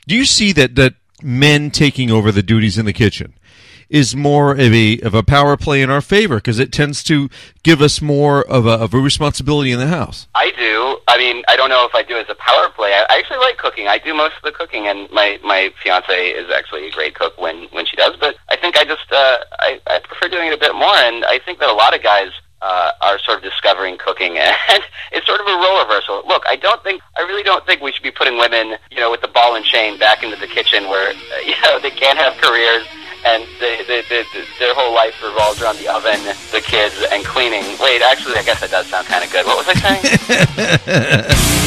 Do you see that men taking over the duties in the kitchen is more of a power play in our favor because it tends to give us more of a responsibility in the house? I do. I mean, I don't know if I do as a power play. I actually like cooking. I do most of the cooking, and my fiance is actually a great cook when she does. But I think I just I prefer doing it a bit more, and I think that a lot of guys are sort of discovering cooking, and it's sort of a role reversal. Look, I really don't think we should be putting women, with the ball and chain back into the kitchen where, they can't have careers and their whole life revolves around the oven, the kids, and cleaning. Wait, actually, I guess that does sound kind of good. What was I saying?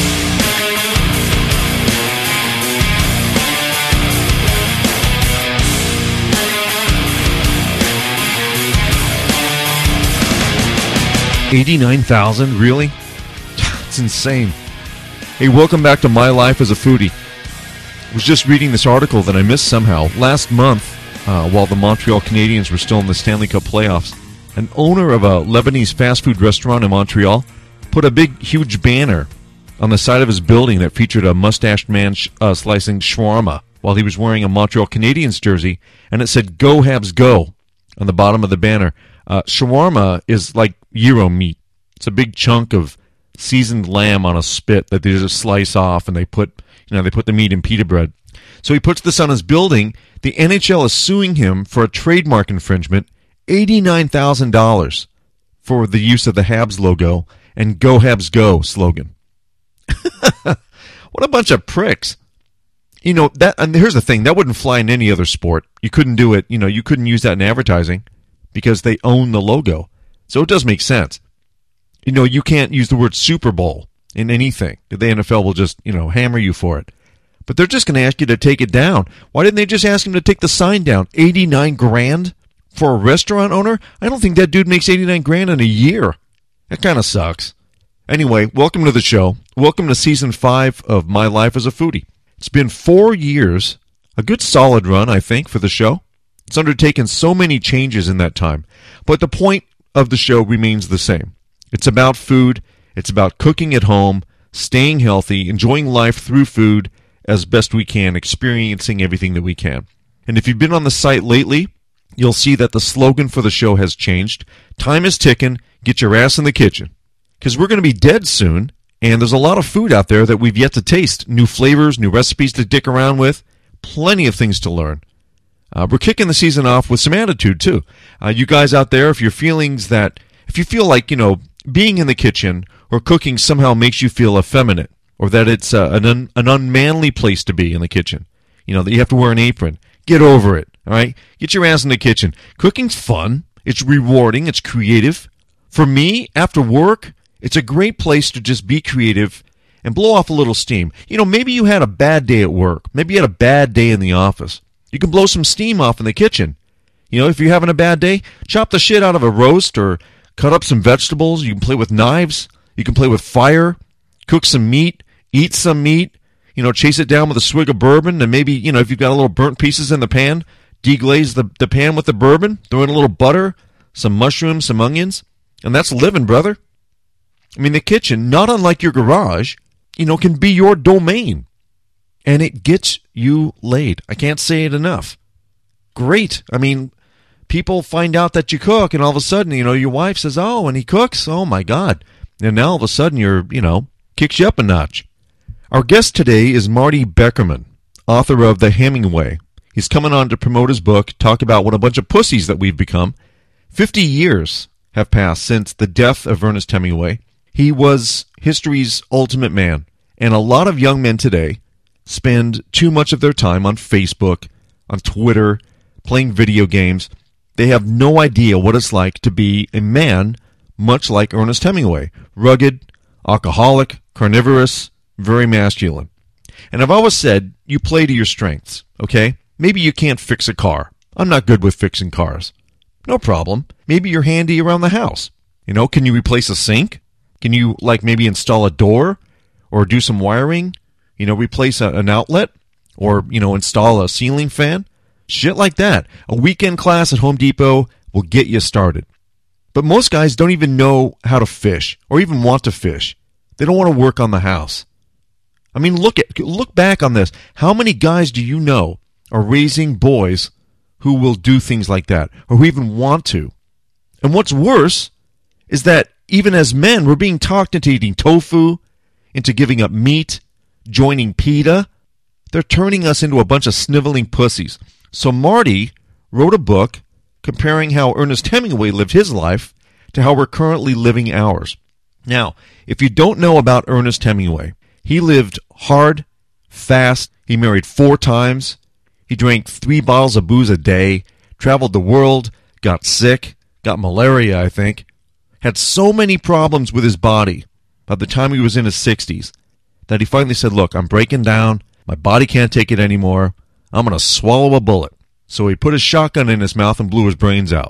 89,000? Really? It's insane. Hey, welcome back to My Life as a Foodie. I was just reading this article that I missed somehow. Last month, while the Montreal Canadiens were still in the Stanley Cup playoffs, an owner of a Lebanese fast food restaurant in Montreal put a big, huge banner on the side of his building that featured a mustached man slicing shawarma while he was wearing a Montreal Canadiens jersey, and it said, "Go Habs Go," on the bottom of the banner. Shawarma is like gyro meat. It's a big chunk of seasoned lamb on a spit that they just slice off, and they put the meat in pita bread. So he puts this on his building. The NHL is suing him for a trademark infringement, $89,000 for the use of the Habs logo and "Go Habs Go" slogan. What a bunch of pricks. And here's the thing, that wouldn't fly in any other sport. You couldn't do it, you couldn't use that in advertising because they own the logo. So it does make sense. You can't use the word Super Bowl in anything. The NFL will just, hammer you for it. But they're just going to ask you to take it down. Why didn't they just ask him to take the sign down? $89,000 for a restaurant owner? I don't think that dude makes $89,000 in a year. That kind of sucks. Anyway, welcome to the show. Welcome to Season 5 of My Life as a Foodie. It's been 4 years, a good solid run, I think, for the show. It's undertaken so many changes in that time. But the point of the show remains the same. It's about food. It's about cooking at home, staying healthy, enjoying life through food as best we can, experiencing everything that we can. And if you've been on the site lately, you'll see that the slogan for the show has changed. Time is ticking. Get your ass in the kitchen. Because we're going to be dead soon, and there's a lot of food out there that we've yet to taste. New flavors, new recipes to dick around with, plenty of things to learn. We're kicking the season off with some attitude, too. You guys out there, if you feel like, being in the kitchen or cooking somehow makes you feel effeminate, or that it's an unmanly place to be in the kitchen, that you have to wear an apron, get over it, all right? Get your ass in the kitchen. Cooking's fun. It's rewarding. It's creative. For me, after work, it's a great place to just be creative and blow off a little steam. Maybe you had a bad day at work. Maybe you had a bad day in the office. You can blow some steam off in the kitchen. If you're having a bad day, chop the shit out of a roast or cut up some vegetables. You can play with knives. You can play with fire. Cook some meat. Eat some meat. Chase it down with a swig of bourbon. And maybe, if you've got a little burnt pieces in the pan, deglaze the pan with the bourbon. Throw in a little butter, some mushrooms, some onions. And that's living, brother. I mean, the kitchen, not unlike your garage, can be your domain. And it gets you laid. I can't say it enough. Great. I mean, people find out that you cook, and all of a sudden, your wife says, "Oh, and he cooks? Oh, my God." And now all of a sudden, kicks you up a notch. Our guest today is Marty Beckerman, author of The Hemingway. He's coming on to promote his book, talk about what a bunch of pussies that we've become. 50 years have passed since the death of Ernest Hemingway. He was history's ultimate man, and a lot of young men today spend too much of their time on Facebook, on Twitter, playing video games. They have no idea what it's like to be a man much like Ernest Hemingway. Rugged, alcoholic, carnivorous, very masculine. And I've always said, you play to your strengths, okay? Maybe you can't fix a car. I'm not good with fixing cars. No problem. Maybe you're handy around the house. Can you replace a sink? Can you, maybe install a door? Or do some wiring? Replace an outlet? Or, install a ceiling fan? Shit like that. A weekend class at Home Depot will get you started. But most guys don't even know how to fish or even want to fish. They don't want to work on the house. I mean, look back on this. How many guys do you know are raising boys who will do things like that, or who even want to? And what's worse is that even as men, we're being talked into eating tofu, into giving up meat, joining PETA. They're turning us into a bunch of sniveling pussies. So Marty wrote a book comparing how Ernest Hemingway lived his life to how we're currently living ours. Now, if you don't know about Ernest Hemingway, he lived hard, fast, he married 4 times, he drank 3 bottles of booze a day, traveled the world, got sick, got malaria, I think, had so many problems with his body by the time he was in his 60s that he finally said, look, I'm breaking down, my body can't take it anymore, I'm going to swallow a bullet. So he put his shotgun in his mouth and blew his brains out.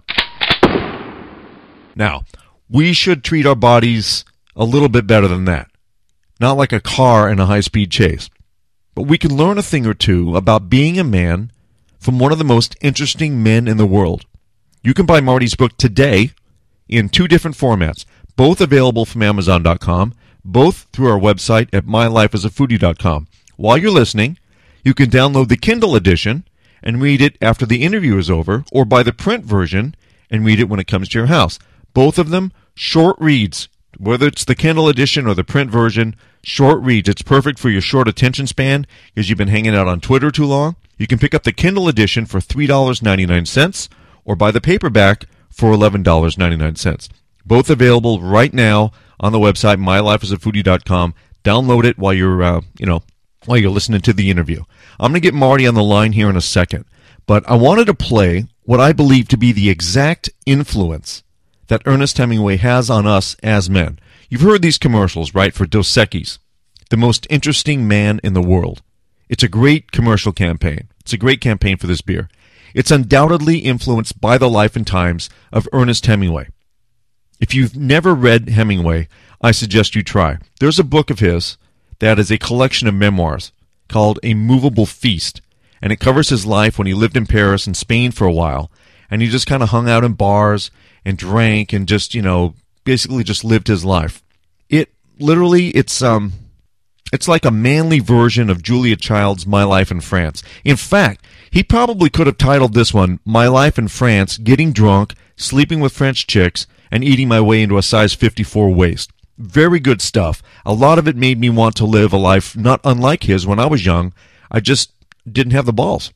Now, we should treat our bodies a little bit better than that. Not like a car in a high-speed chase. But we can learn a thing or two about being a man from one of the most interesting men in the world. You can buy Marty's book today in 2 different formats, both available from Amazon.com, both through our website at mylifeasafoodie.com. While you're listening, you can download the Kindle edition and read it after the interview is over, or buy the print version and read it when it comes to your house. Both of them, short reads. Whether it's the Kindle edition or the print version, short reads. It's perfect for your short attention span because you've been hanging out on Twitter too long. You can pick up the Kindle edition for $3.99 or buy the paperback for $11.99. Both available right now on the website, mylifeasafoodie.com. Download it while you're, while you're listening to the interview. I'm going to get Marty on the line here in a second, but I wanted to play what I believe to be the exact influence that Ernest Hemingway has on us as men. You've heard these commercials, right, for Dos Equis, the most interesting man in the world. It's a great commercial campaign. It's a great campaign for this beer. It's undoubtedly influenced by the life and times of Ernest Hemingway. If you've never read Hemingway, I suggest you try. There's a book of his that is a collection of memoirs called A Movable Feast, and it covers his life when he lived in Paris and Spain for a while, and he just kind of hung out in bars and drank and just, basically just lived his life. It literally, it's like a manly version of Julia Child's My Life in France. In fact, he probably could have titled this one, My Life in France, Getting Drunk, Sleeping with French Chicks, and Eating My Way into a Size 54 Waist. Very good stuff. A lot of it made me want to live a life not unlike his when I was young. I just didn't have the balls.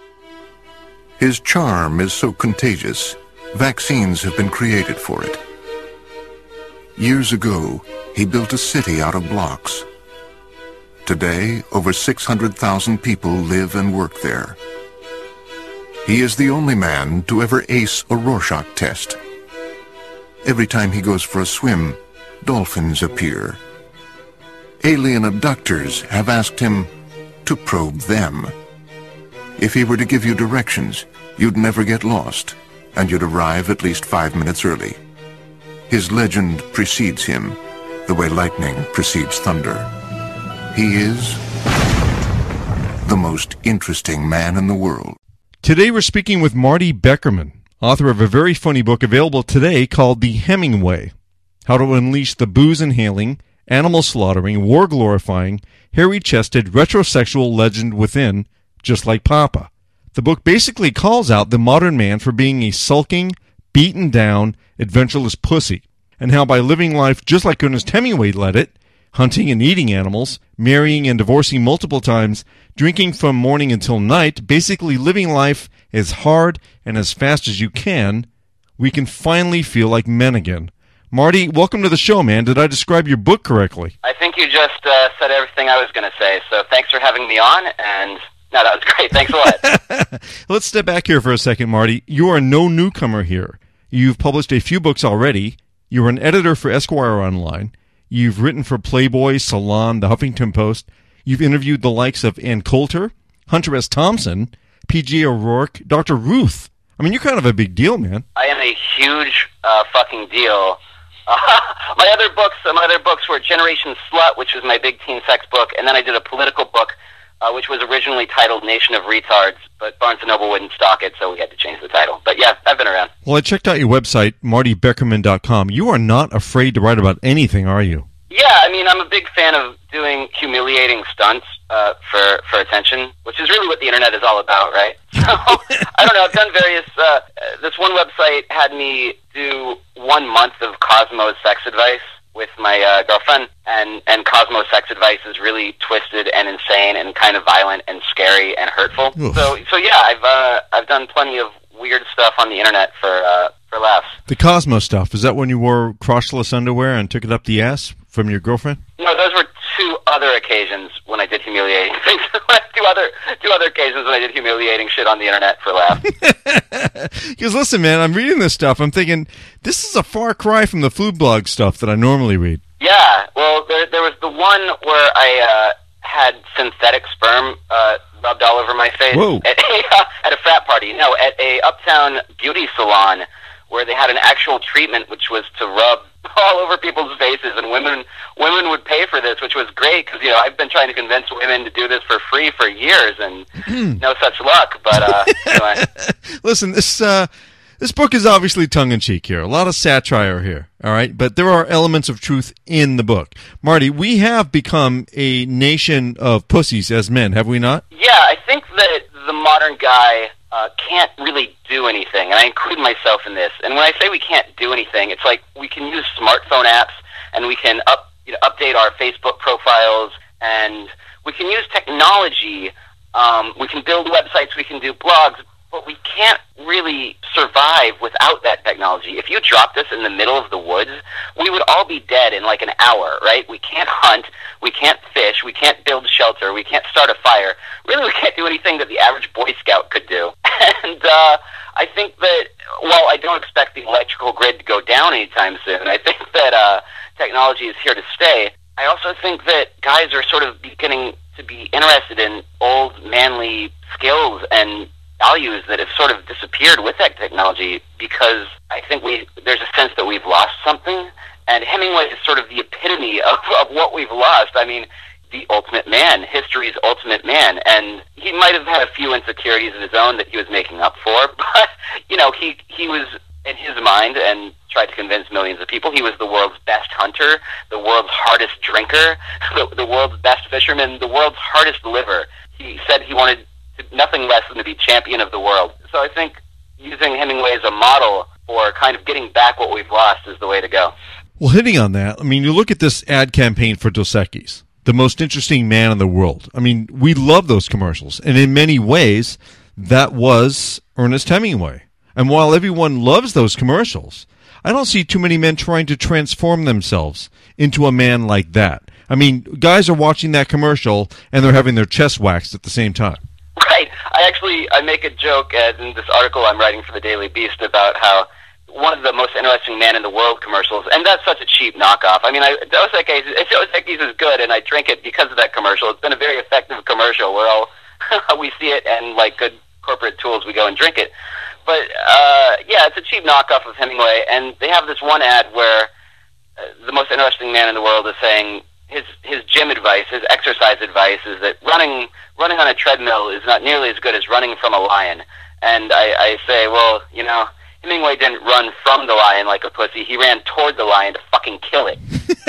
His charm is so contagious, vaccines have been created for it. Years ago, he built a city out of blocks. Today, over 600,000 people live and work there. He is the only man to ever ace a Rorschach test. Every time he goes for a swim, dolphins appear. Alien abductors have asked him to probe them. If he were to give you directions, you'd never get lost, and you'd arrive at least 5 minutes early. His legend precedes him, the way lightning precedes thunder. He is the most interesting man in the world. Today we're speaking with Marty Beckerman, author of a very funny book available today called The Hemingway: How to Unleash the Booze-Inhaling, Animal-Slaughtering, War-Glorifying, Hairy-Chested, Retrosexual Legend Within, Just Like Papa. The book basically calls out the modern man for being a sulking, beaten-down, adventureless pussy, and how by living life just like Ernest Hemingway led it, hunting and eating animals, marrying and divorcing multiple times, drinking from morning until night, basically living life as hard and as fast as you can, we can finally feel like men again. Marty, welcome to the show, man. Did I describe your book correctly? I think you just said everything I was going to say, so thanks for having me on, and no, that was great. Thanks a lot. Let's step back here for a second, Marty. You are no newcomer here. You've published a few books already. You're an editor for Esquire Online. You've written for Playboy, Salon, The Huffington Post. You've interviewed the likes of Ann Coulter, Hunter S. Thompson, P.G. O'Rourke, Dr. Ruth. I mean, you're kind of a big deal, man. I am a huge fucking deal. My other books were Generation Slut, which was my big teen sex book, and then I did a political book, which was originally titled Nation of Retards, but Barnes & Noble wouldn't stock it, so we had to change the title. But yeah, I've been around. Well, I checked out your website, martybeckerman.com. You are not afraid to write about anything, are you? Yeah, I mean, I'm a big fan of doing humiliating stunts for attention, which is really what the internet is all about, right? So, I don't know, I've done various... this one website had me do 1 month of Cosmo sex advice with my girlfriend, and Cosmo sex advice is really twisted and insane and kind of violent and scary and hurtful. Oof. So yeah, I've done plenty of weird stuff on the internet for laughs. The Cosmo stuff, is that when you wore crotchless underwear and took it up the ass from your girlfriend? No, those were 2 other occasions when I did humiliating things. two other occasions when I did humiliating shit on the internet for laughs. Because listen, man, I'm reading this stuff. I'm thinking, this is a far cry from the food blog stuff that I normally read. Yeah, well, there was the one where I had synthetic sperm rubbed all over my face. Whoa. At a frat party. No, at a uptown beauty salon where they had an actual treatment which was to rub all over people's faces, and women would pay for this, which was great because, you know, I've been trying to convince women to do this for free for years and no such luck. But anyway. Listen, this book is obviously tongue-in-cheek here. A lot of satire here, all right? But there are elements of truth in the book. Marty, we have become a nation of pussies as men, have we not? Yeah, I think that the modern guy can't really do anything, and I include myself in this. And when I say we can't do anything, it's like we can use smartphone apps, and we can update our Facebook profiles, and we can use technology. We can build websites, we can do blogs, but we can't really survive without that technology. If you dropped us in the middle of the woods, we would all be dead in like an hour, right? We can't hunt, we can't fish, we can't build shelter, we can't start a fire. Really, we can't do anything that the average Boy Scout could do. And I think that, while I don't expect the electrical grid to go down anytime soon, I think that technology is here to stay. I also think that guys are sort of beginning to be interested in old, manly skills and values that have sort of disappeared with that technology, because I think there's a sense that we've lost something, and Hemingway is sort of the epitome of what we've lost. I mean, the ultimate man, history's ultimate man, and he might have had a few insecurities of his own that he was making up for, but, you know, he was, in his mind, and tried to convince millions of people, he was the world's best hunter, the world's hardest drinker, the world's best fisherman, the world's hardest liver. He said he wanted nothing less than to be champion of the world. So I think using Hemingway as a model for kind of getting back what we've lost is the way to go. Well, hitting on that, I mean, you look at this ad campaign for Dos Equis, the most interesting man in the world. I mean, we love those commercials. And in many ways, that was Ernest Hemingway. And while everyone loves those commercials, I don't see too many men trying to transform themselves into a man like that. I mean, guys are watching that commercial and they're having their chest waxed at the same time. Right. I make a joke in this article I'm writing for the Daily Beast about how one of the most interesting man in the world commercials, and that's such a cheap knockoff. I mean, Dos Equis is good, and I drink it because of that commercial. It's been a very effective commercial where we see it, and like good corporate tools, we go and drink it. But yeah, it's a cheap knockoff of Hemingway, and they have this one ad where the most interesting man in the world is saying his gym advice, his exercise advice is that running on a treadmill is not nearly as good as running from a lion. And I say, well, you know, Hemingway didn't run from the lion like a pussy. He ran toward the lion to fucking kill it.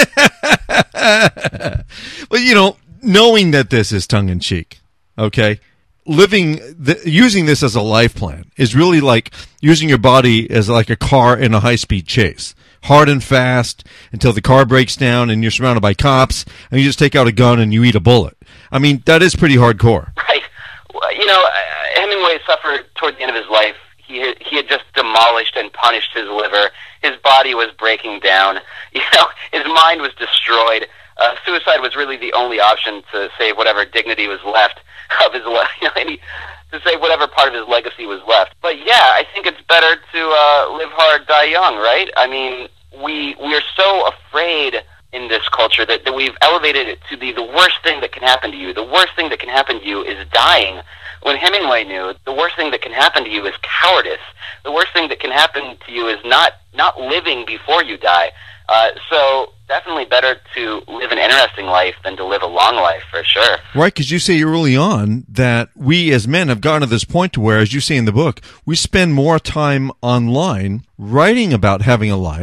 Well, you know, knowing that this is tongue-in-cheek, okay, using this as a life plan is really like using your body as like a car in a high-speed chase. Hard and fast until the car breaks down and you're surrounded by cops and you just take out a gun and you eat a bullet. I mean, that is pretty hardcore. Right. Well, you know, Hemingway suffered toward the end of his life. He had just demolished and punished his liver. His body was breaking down. You know, his mind was destroyed. Suicide was really the only option to save whatever dignity was left of his life. You know, to save whatever part of his legacy was left. But yeah, I think it's better to live hard, die young, right? I mean, we are so afraid in this culture that we've elevated it to be the worst thing that can happen to you. The worst thing that can happen to you is dying. When Hemingway knew the worst thing that can happen to you is cowardice. The worst thing that can happen to you is not living before you die. So definitely better to live an interesting life than to live a long life, for sure. Right, because you say early on that we as men have gotten to this point to where, as you say in the book, we spend more time online writing about having a life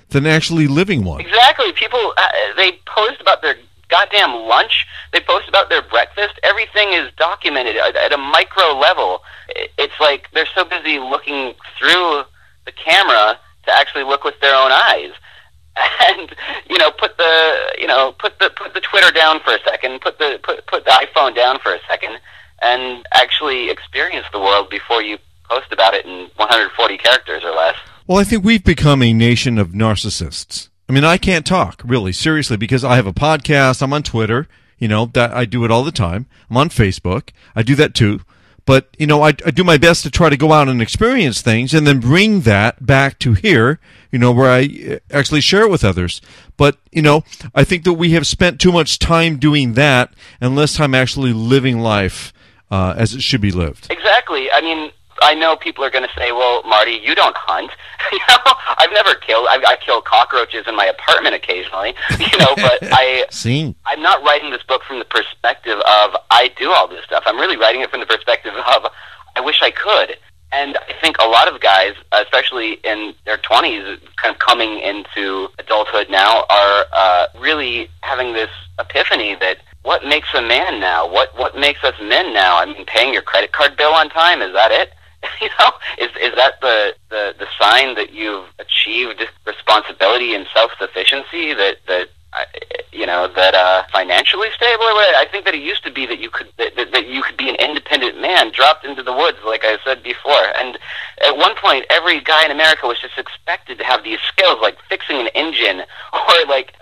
than actually living one. Exactly. People, they post about their goddamn lunch. They post about their breakfast. Everything is documented at a micro level. It's like they're so busy looking through the camera to actually look with their own eyes. And put the Twitter down for a second, put the iPhone down for a second, and actually experience the world before you post about it in 140 characters or less. Well, I think we've become a nation of narcissists. I mean, I can't talk, really, seriously, because I have a podcast, I'm on Twitter, that I do it all the time. I'm on Facebook, I do that too. But, I do my best to try to go out and experience things and then bring that back to here, where I actually share it with others. But, I think that we have spent too much time doing that and less time actually living life as it should be lived. Exactly. I mean, I know people are going to say, well, Marty, you don't hunt. I've never killed. I kill cockroaches in my apartment occasionally, but I'm not writing this book from the perspective of I do all this stuff. I'm really writing it from the perspective of I wish I could. And I think a lot of guys, especially in their 20s, kind of coming into adulthood now, are really having this epiphany that what makes a man now? What makes us men now? I mean, paying your credit card bill on time, is that it? Is that the sign that you've achieved responsibility and self-sufficiency, that financially stable? I think that it used to be that you could be an independent man dropped into the woods, like I said before. And at one point, every guy in America was just expected to have these skills, like fixing an engine or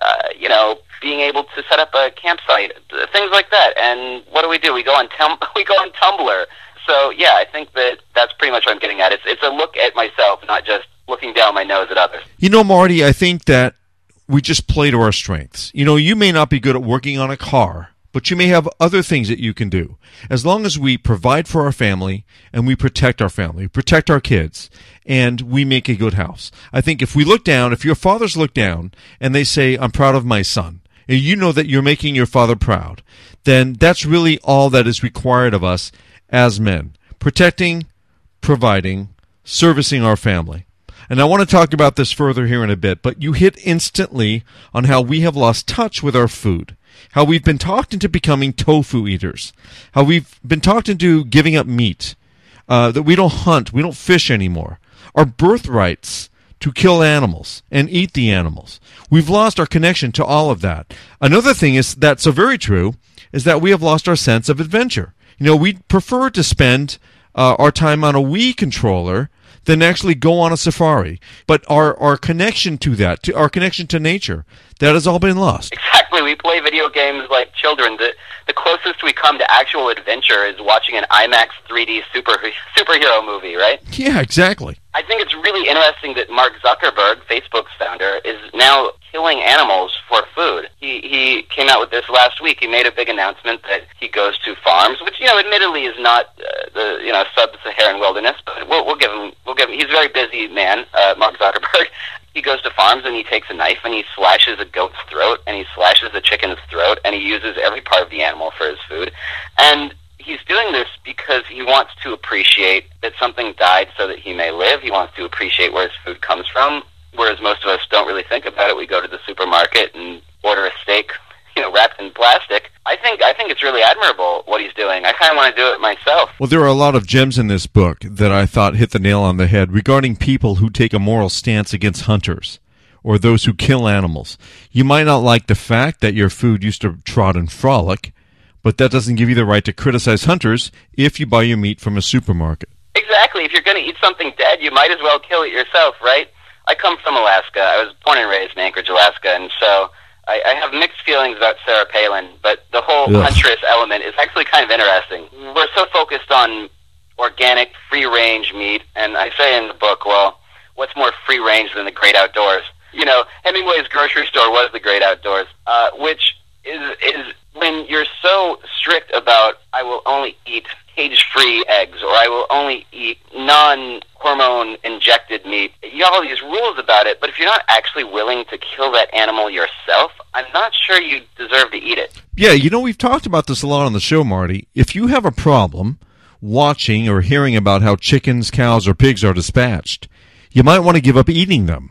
being able to set up a campsite, things like that. And what do? We go on Tumblr. So, yeah, I think that's pretty much what I'm getting at. It's a look at myself, not just looking down my nose at others. Marty, I think that we just play to our strengths. You may not be good at working on a car, but you may have other things that you can do. As long as we provide for our family and we protect our family, protect our kids, and we make a good house. I think if we look down, if your fathers look down and they say, I'm proud of my son, and you know that you're making your father proud, then that's really all that is required of us as men, protecting, providing, servicing our family. And I want to talk about this further here in a bit, but you hit instantly on how we have lost touch with our food, how we've been talked into becoming tofu eaters, how we've been talked into giving up meat, that we don't hunt, we don't fish anymore, our birthrights to kill animals and eat the animals. We've lost our connection to all of that. Another thing is that's so very true is that we have lost our sense of adventure. We prefer to spend our time on a Wii controller than actually go on a safari. But our connection to that, our connection to nature, that has all been lost. Exactly. We play video games like children. The closest we come to actual adventure is watching an IMAX 3D superhero movie, right? Yeah, exactly. I think it's really interesting that Mark Zuckerberg, Facebook's founder, is now killing animals for food. He came out with this last week. He made a big announcement that he goes to farms, which admittedly is not the sub-Saharan wilderness, but we'll give him. He's a very busy man, Mark Zuckerberg. He goes to farms and he takes a knife and he slashes a goat's throat and he slashes a chicken's throat and he uses every part of the animal for his food. And he's doing this because he wants to appreciate that something died so that he may live. He wants to appreciate where his food comes from, whereas most of us don't really think about it. We go to the supermarket and order a steak, wrapped in plastic. I think it's really admirable what he's doing. I kind of want to do it myself. Well, there are a lot of gems in this book that I thought hit the nail on the head regarding people who take a moral stance against hunters or those who kill animals. You might not like the fact that your food used to trot and frolic, but that doesn't give you the right to criticize hunters if you buy your meat from a supermarket. Exactly. If you're going to eat something dead, you might as well kill it yourself, right? I come from Alaska. I was born and raised in Anchorage, Alaska, and so I have mixed feelings about Sarah Palin, but the whole huntress element is actually kind of interesting. We're so focused on organic, free-range meat, and I say in the book, well, what's more free-range than the great outdoors? Hemingway's grocery store was the great outdoors, which is when you're so strict about I will only eat cage-free eggs or I will only eat non-hormone injected meat. You have all these rules about it, but if you're not actually willing to kill that animal yourself, I'm not sure you deserve to eat it. Yeah, we've talked about this a lot on the show, Marty. If you have a problem watching or hearing about how chickens, cows, or pigs are dispatched, you might want to give up eating them.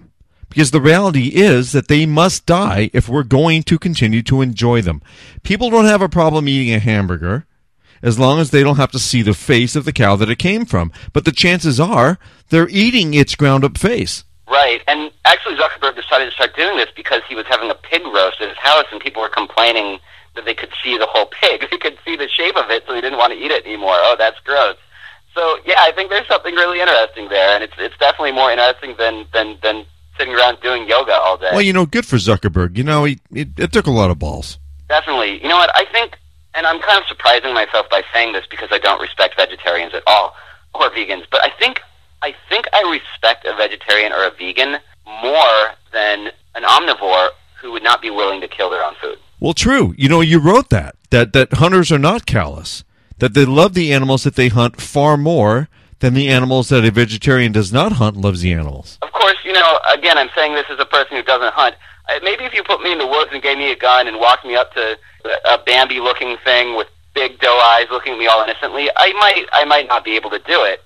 Because the reality is that they must die if we're going to continue to enjoy them. People don't have a problem eating a hamburger as long as they don't have to see the face of the cow that it came from. But the chances are they're eating its ground-up face. Right, and actually Zuckerberg decided to start doing this because he was having a pig roast at his house, and people were complaining that they could see the whole pig. They could see the shape of it, so they didn't want to eat it anymore. Oh, that's gross. So, yeah, I think there's something really interesting there, and it's definitely more interesting than sitting around doing yoga all day. Well, good for Zuckerberg. It took a lot of balls. Definitely. You know what, I think, and I'm kind of surprising myself by saying this because I don't respect vegetarians at all, or vegans, but I think I respect a vegetarian or a vegan more than an omnivore who would not be willing to kill their own food. Well, true. You wrote that hunters are not callous, that they love the animals that they hunt far more than the animals that a vegetarian does not hunt loves the animals. Of course, again, I'm saying this as a person who doesn't hunt. Maybe if you put me in the woods and gave me a gun and walked me up to a Bambi-looking thing with big doe eyes looking at me all innocently, I might not be able to do it.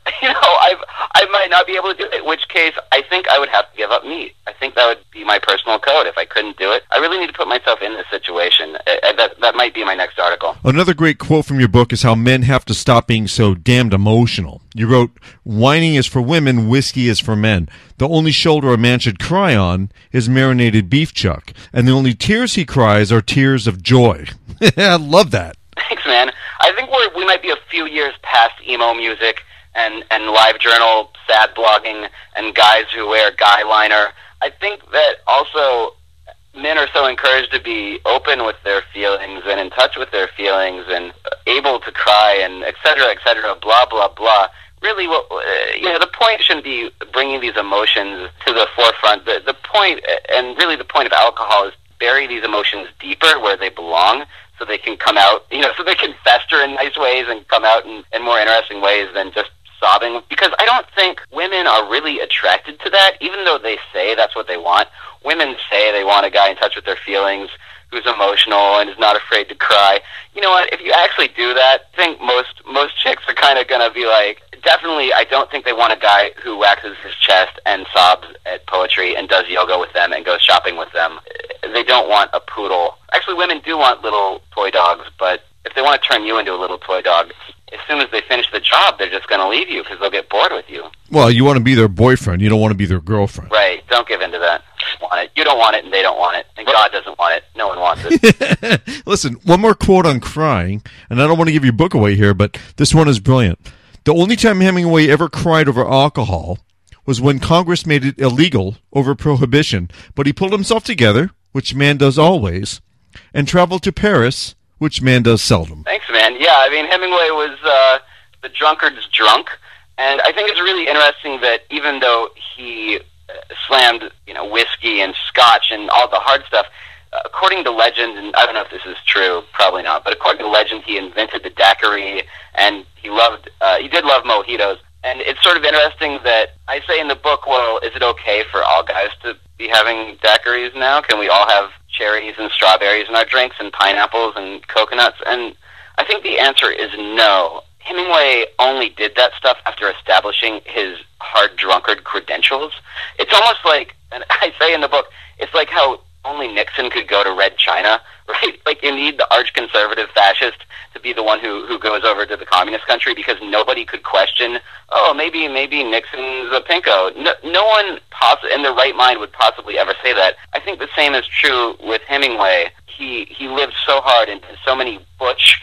I might not be able to do it, in which case I think I would have to give up meat. I think that would be my personal code if I couldn't do it. I really need to put myself in this situation. That might be my next article. Another great quote from your book is how men have to stop being so damned emotional. You wrote, "Whining is for women, whiskey is for men. The only shoulder a man should cry on is marinated beef chuck, and the only tears he cries are tears of joy." I love that. Thanks, man. I think we might be a few years past emo music and live journal sad blogging and guys who wear guy liner. I think that also men are so encouraged to be open with their feelings and in touch with their feelings and able to cry and et cetera, blah, blah, blah. Really, the point shouldn't be bringing these emotions to the forefront. The point, and really the point of alcohol, is bury these emotions deeper where they belong, so they can come out, so they can fester in nice ways and come out in more interesting ways than just sobbing. Because I don't think women are really attracted to that, even though they say that's what they want. Women say they want a guy in touch with their feelings, who's emotional and is not afraid to cry. You know what? If you actually do that, I think most chicks are kind of going to be like, definitely, I don't think they want a guy who waxes his chest and sobs at poetry and does yoga with them and goes shopping with them. They don't want a poodle. Actually, women do want little toy dogs, but if they want to turn you into a little toy dog, as soon as they finish the job, they're just going to leave you because they'll get bored with you. Well, you want to be their boyfriend. You don't want to be their girlfriend. Right. Don't give in to that. Want it. You don't want it, and they don't want it. And God doesn't want it. No one wants it. Listen, one more quote on crying, and I don't want to give your book away here, but this one is brilliant. The only time Hemingway ever cried over alcohol was when Congress made it illegal over prohibition, but he pulled himself together, which man does always, and traveled to Paris, which man does seldom. Thanks, man. Yeah, I mean, Hemingway was the drunkard's drunk, and I think it's really interesting that even though he slammed, whiskey and scotch and all the hard stuff, according to legend, and I don't know if this is true, probably not, but according to legend, he invented the daiquiri, and he did love mojitos. And it's sort of interesting that I say in the book, well, is it okay for all guys to be having daiquiris now? Can we all have cherries and strawberries in our drinks and pineapples and coconuts? And I think the answer is no. Hemingway only did that stuff after establishing his hard drunkard credentials. It's almost like, and I say in the book, it's like how only Nixon could go to Red China, right? Like you need the arch-conservative fascist to be the one who goes over to the communist country because nobody could question, maybe Nixon's a pinko. No one in their right mind would possibly ever say that. I think the same is true with Hemingway. He lived so hard and did so many butch,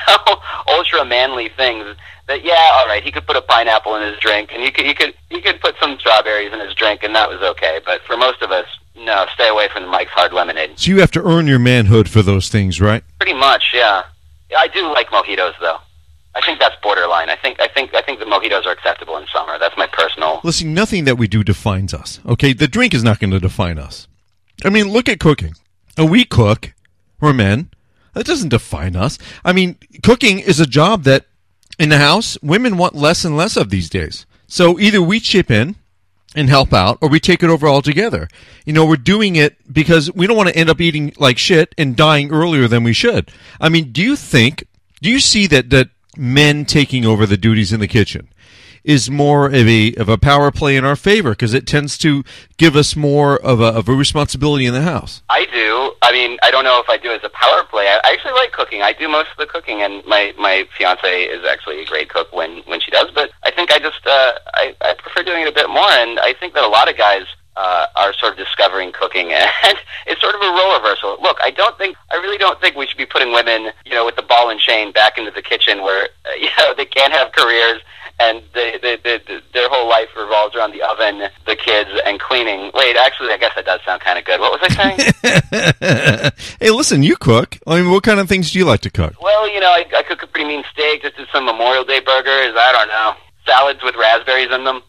ultra-manly things that, all right, he could put a pineapple in his drink and he could put some strawberries in his drink and that was okay. But for most of us, no, stay away from Mike's Hard Lemonade. So you have to earn your manhood for those things, right? Pretty much, yeah. I do like mojitos, though. I think that's borderline. I think the mojitos are acceptable in summer. That's my personal. Listen, nothing that we do defines us. Okay, the drink is not going to define us. I mean, look at cooking. We cook. We're men. That doesn't define us. I mean, cooking is a job that in the house women want less and less of these days. So either we chip in and help out, or we take it over altogether. We're doing it because we don't want to end up eating like shit and dying earlier than we should. I mean, do you see that men taking over the duties in the kitchen is more of a power play in our favor because it tends to give us more of a responsibility in the house. I do. I mean, I don't know if I do as a power play. I actually like cooking. I do most of the cooking, and my fiance is actually a great cook when she does. But I think I just I prefer doing it a bit more, and I think that a lot of guys are sort of discovering cooking, and it's sort of a role reversal. Look, I really don't think we should be putting women, with the ball and chain back into the kitchen where they can't have careers and their whole life revolves around the oven, the kids, and cleaning. Wait, actually, I guess that does sound kind of good. What was I saying? Hey, listen, you cook. I mean, what kind of things do you like to cook? Well, I cook a pretty mean steak. Just did some Memorial Day burgers. I don't know. Salads with raspberries in them.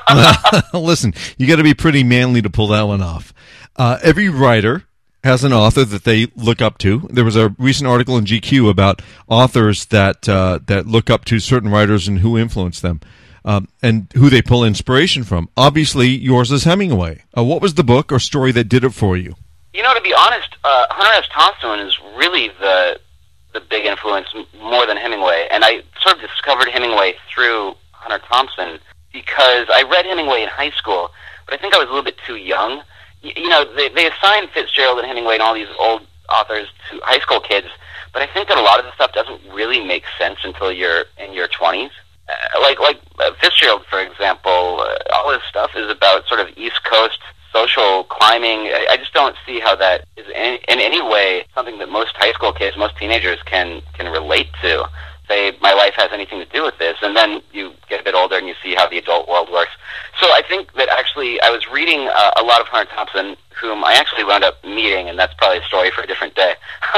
Listen, you got to be pretty manly to pull that one off. Every writer has an author that they look up to. There was a recent article in GQ about authors that look up to certain writers and who influence them, and who they pull inspiration from. Obviously, yours is Hemingway. What was the book or story that did it for you? To be honest, Hunter S. Thompson is really the big influence more than Hemingway, and I sort of discovered Hemingway through Hunter Thompson because I read Hemingway in high school, but I think I was a little bit too young. They assign Fitzgerald and Hemingway and all these old authors to high school kids, but I think that a lot of the stuff doesn't really make sense until you're in your 20s. Like Fitzgerald, for example, all his stuff is about sort of East Coast social climbing. I just don't see how that is in any way something that most high school kids, most teenagers can relate to. Say, my life has anything to do with this, and then you get a bit older and you see how the adult world works. So I think that actually I was reading a lot of Hunter Thompson, whom I actually wound up meeting, and that's probably a story for a different day.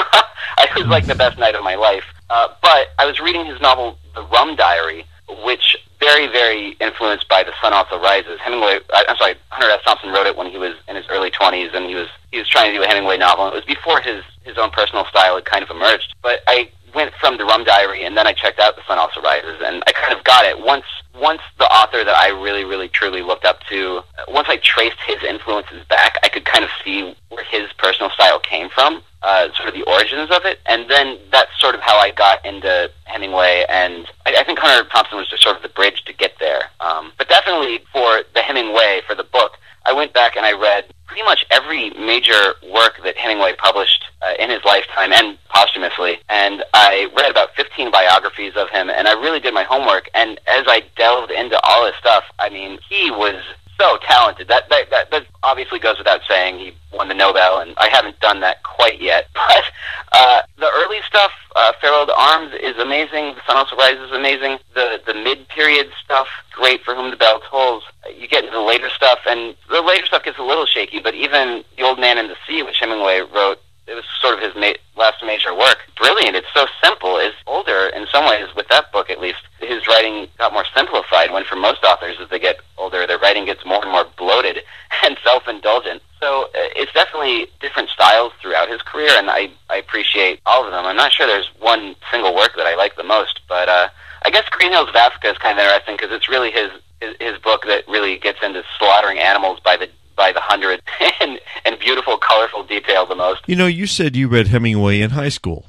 It was like the best night of my life. But I was reading his novel, The Rum Diary, which very, very influenced by The Sun Also Rises. Hunter S. Thompson wrote it when he was in his early 20s, and he was trying to do a Hemingway novel. It was before his own personal style had kind of emerged. But I went from The Rum Diary, and then I checked out The Sun Also Rises, and I kind of got it. Once the author that I really, really, truly looked up to, once I traced his influences back, I could kind of see where his personal style came from, sort of the origins of it, and then that's sort of how I got into Hemingway, and I think Hunter Thompson was just sort of the bridge to get there. But definitely for the Hemingway, for the book, I went back and I read pretty much every major work that Hemingway published in his lifetime and posthumously, and I read about 15 biographies of him, and I really did my homework, and as I delved into all his stuff, I mean, he was so talented. That obviously goes without saying. He won the Nobel, and I haven't done that quite yet, but the early stuff, Farewell to Arms, is amazing. The Sun Also Rises is amazing. The mid-period stuff, great. For Whom the Bell Tolls. You get into the later stuff, and the later stuff gets a little shaky, but even The Old Man and the Sea, which Hemingway wrote, it was sort of his last major work. Brilliant. It's so simple. It's older in some ways, with that book at least. His writing got more simplified, when for most authors, as they get older, their writing gets more and more bloated and self-indulgent. So it's definitely different styles throughout his career, and I appreciate all of them. I'm not sure there's one single work that I like the most, but I guess Green Hills of Africa is kind of interesting, because it's really his book that really gets into slaughtering animals by the hundred and beautiful, colorful detail the most. You said you read Hemingway in high school.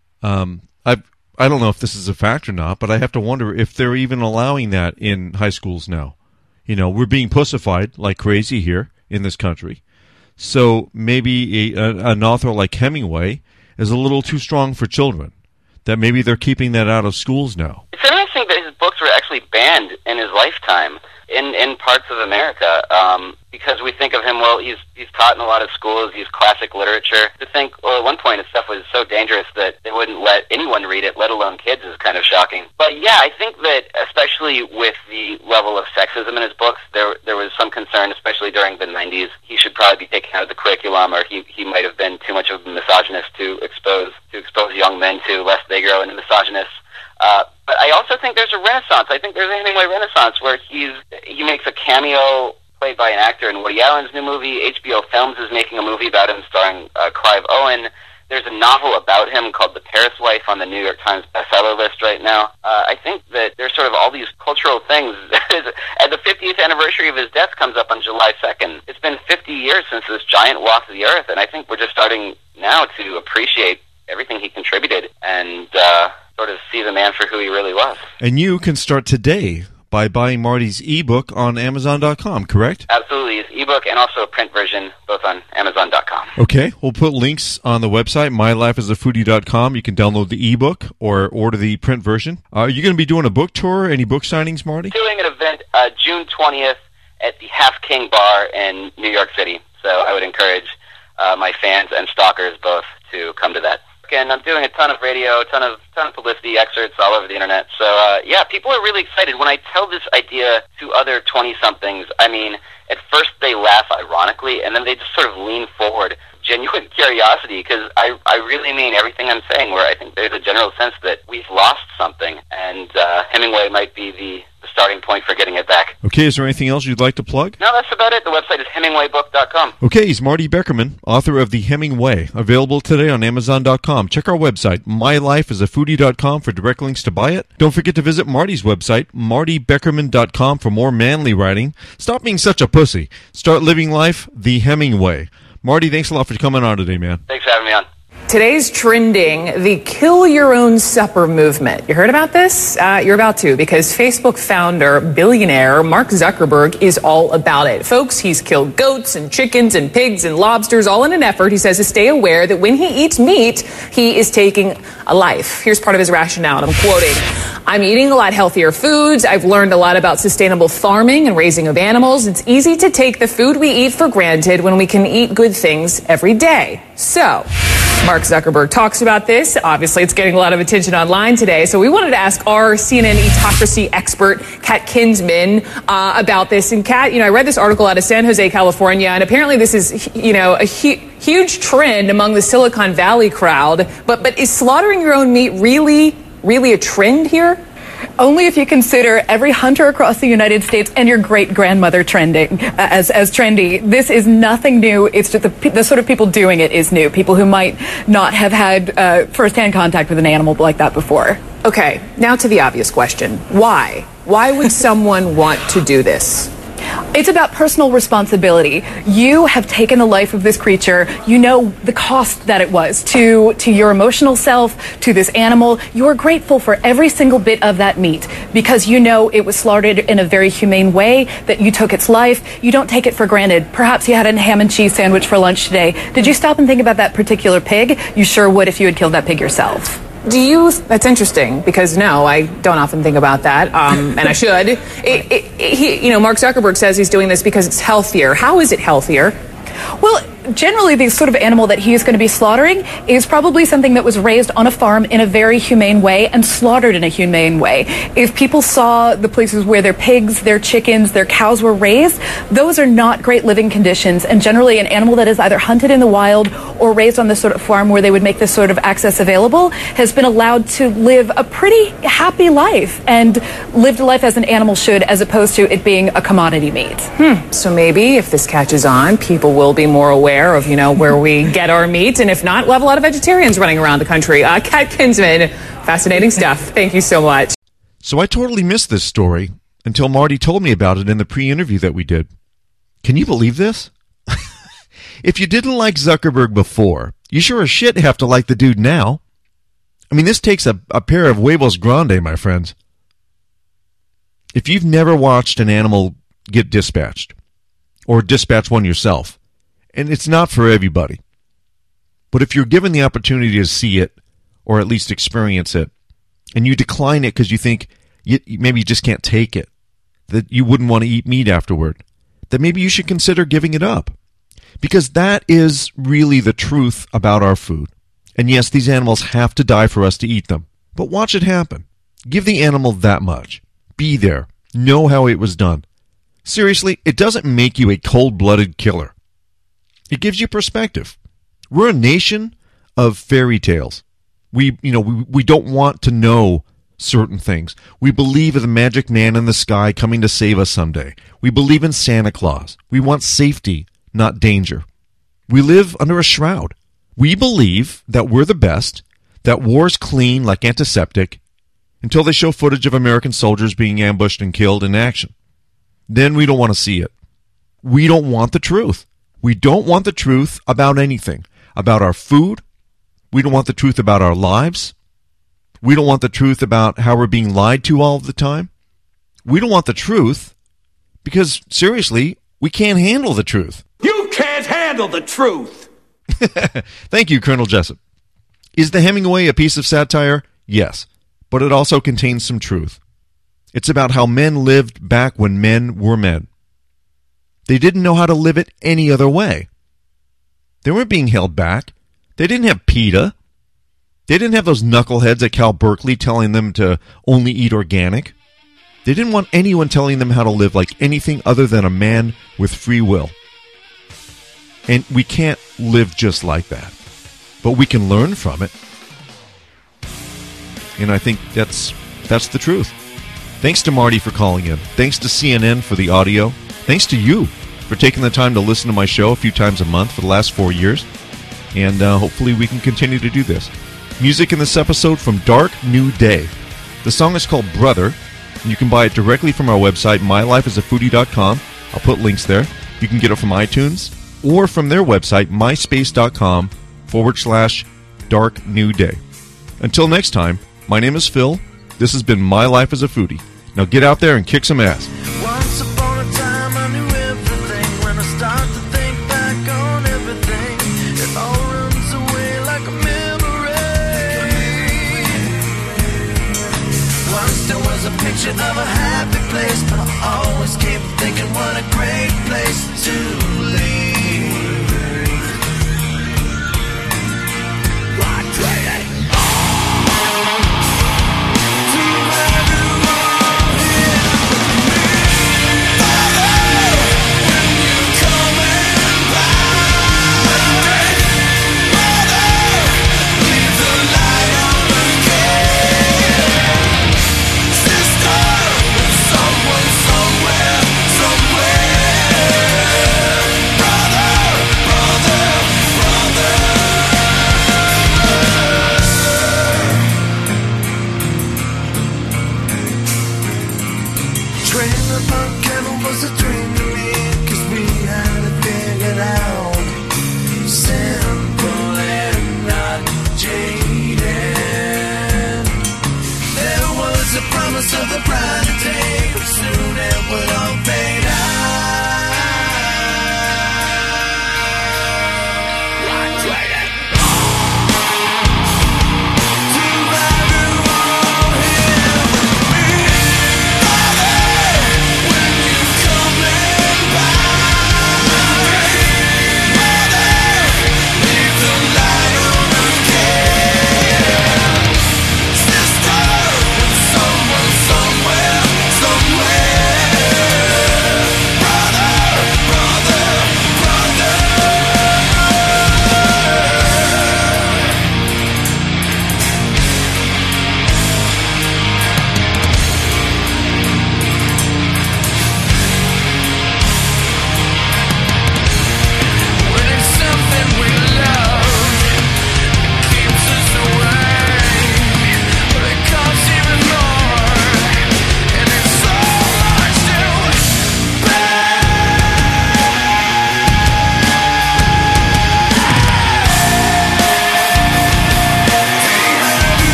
I don't know if this is a fact or not, but I have to wonder if they're even allowing that in high schools now. We're being pussified like crazy here in this country. So maybe an author like Hemingway is a little too strong for children, that maybe they're keeping that out of schools now. It's interesting that his books were actually banned in his lifetime in parts of America, because we think of him, well, he's taught in a lot of schools, he's classic literature. To think, well, at one point his stuff was so dangerous that they wouldn't let anyone read it, let alone kids, is kind of shocking. But yeah, I think that especially with the level of sexism in his books, there was some concern, especially during the 90s. He should probably be taken out of the curriculum, or he might have been too much of a misogynist to expose young men to, lest they grow into misogynists. But I also think there's a renaissance. I think there's a Hemingway renaissance where he makes a cameo played by an actor in Woody Allen's new movie. HBO Films is making a movie about him starring Clive Owen. There's a novel about him called The Paris Wife on the New York Times bestseller list right now. I think that there's sort of all these cultural things. And the 50th anniversary of his death comes up on July 2nd. It's been 50 years since this giant walked the earth, and I think we're just starting now to appreciate everything he contributed. And sort of see the man for who he really was. And you can start today by buying Marty's ebook on Amazon.com, correct? Absolutely. It's ebook and also a print version, both on Amazon.com. Okay. We'll put links on the website, mylifeasafoodie.com. You can download the ebook or order the print version. Are you going to be doing a book tour? Any book signings, Marty? Doing an event June 20th at the Half King Bar in New York City. So I would encourage my fans and stalkers both to come to that. And I'm doing a ton of radio, ton of publicity excerpts all over the internet. So, yeah, people are really excited. When I tell this idea to other 20-somethings, I mean, at first they laugh ironically, and then they just sort of lean forward, genuine curiosity, because I really mean everything I'm saying, where I think there's a general sense that we've lost something, and Hemingway might be the starting point for getting it back. Okay, is there anything else you'd like to plug? No, that's about it. The website is HemingwayBook.com. Okay, he's Marty Beckerman, author of The Hemingway, available today on Amazon.com. Check our website, mylifeasafoodie.com, for direct links to buy it. Don't forget to visit Marty's website, martybeckerman.com, for more manly writing. Stop being such a pussy. Start living life the Hemingway. Marty, thanks a lot for coming on today, man. Thanks for having me on. Today's trending, the kill your own supper movement. You heard about this? You're about to, because Facebook founder, billionaire Mark Zuckerberg is all about it. Folks, he's killed goats and chickens and pigs and lobsters, all in an effort, he says, to stay aware that when he eats meat, he is taking a life. Here's part of his rationale, and I'm quoting, "I'm eating a lot healthier foods. I've learned a lot about sustainable farming and raising of animals. It's easy to take the food we eat for granted when we can eat good things every day." So, Mark Zuckerberg talks about this. Obviously, it's getting a lot of attention online today. So we wanted to ask our CNN Eatocracy expert, Kat Kinsman, about this. And Kat, I read this article out of San Jose, California, and apparently this is, a huge trend among the Silicon Valley crowd. But is slaughtering your own meat really a trend here? Only if you consider every hunter across the United States and your great-grandmother trending as trendy. This is nothing new. It's just the sort of people doing it is new. People who might not have had first-hand contact with an animal like that before. Okay, now to the obvious question. Why? Why would someone want to do this? It's about personal responsibility. You have taken the life of this creature. You know the cost that it was to your emotional self, to this animal. You are grateful for every single bit of that meat because you know it was slaughtered in a very humane way, that you took its life. You don't take it for granted. Perhaps you had a ham and cheese sandwich for lunch today. Did you stop and think about that particular pig? You sure would if you had killed that pig yourself. That's interesting, because no, I don't often think about that, and I should. Mark Zuckerberg says he's doing this because it's healthier. How is it healthier? Well, generally, the sort of animal that he is going to be slaughtering is probably something that was raised on a farm in a very humane way and slaughtered in a humane way. If people saw the places where their pigs, their chickens, their cows were raised, those are not great living conditions. And generally, an animal that is either hunted in the wild or raised on this sort of farm where they would make this sort of access available has been allowed to live a pretty happy life and lived a life as an animal should, as opposed to it being a commodity meat. So maybe if this catches on, people will be more aware of, where we get our meat. And if not, we'll have a lot of vegetarians running around the country. Kat Kinsman, fascinating stuff. Thank you so much. So I totally missed this story until Marty told me about it in the pre-interview that we did. Can you believe this? If you didn't like Zuckerberg before, you sure as shit have to like the dude now. I mean, this takes a pair of huevos grande, my friends. If you've never watched an animal get dispatched, or dispatch one yourself, and it's not for everybody, but if you're given the opportunity to see it, or at least experience it, and you decline it because you think maybe you just can't take it, that you wouldn't want to eat meat afterward, then maybe you should consider giving it up. Because that is really the truth about our food. And yes, these animals have to die for us to eat them. But watch it happen. Give the animal that much. Be there. Know how it was done. Seriously, it doesn't make you a cold-blooded killer. It gives you perspective. We're a nation of fairy tales. We don't want to know certain things. We believe in the magic man in the sky coming to save us someday. We believe in Santa Claus. We want safety, not danger. We live under a shroud. We believe that we're the best, that war's clean like antiseptic, until they show footage of American soldiers being ambushed and killed in action. Then we don't want to see it. We don't want the truth. We don't want the truth about anything. About our food. We don't want the truth about our lives. We don't want the truth about how we're being lied to all of the time. We don't want the truth because, seriously, we can't handle the truth. You can't handle the truth! Thank you, Colonel Jessup. Is the Hemingway a piece of satire? Yes, but it also contains some truth. It's about how men lived back when men were men. They didn't know how to live it any other way. They weren't being held back. They didn't have PETA. They didn't have those knuckleheads at Cal Berkeley telling them to only eat organic. They didn't want anyone telling them how to live like anything other than a man with free will. And we can't live just like that. But we can learn from it. And I think that's the truth. Thanks to Marty for calling in. Thanks to CNN for the audio. Thanks to you for taking the time to listen to my show a few times a month for the last 4 years. And hopefully we can continue to do this. Music in this episode from Dark New Day. The song is called Brother. And you can buy it directly from our website, mylifeasafoodie.com. I'll put links there. You can get it from iTunes or from their website, myspace.com/Dark New Day. Until next time, my name is Phil. This has been My Life as a Foodie. Now get out there and kick some ass. Once upon a time I knew everything. When I start to think back on everything, it all runs away like a memory. Once there was a picture of a happy place, but I always keep thinking what a great place to leave. Of the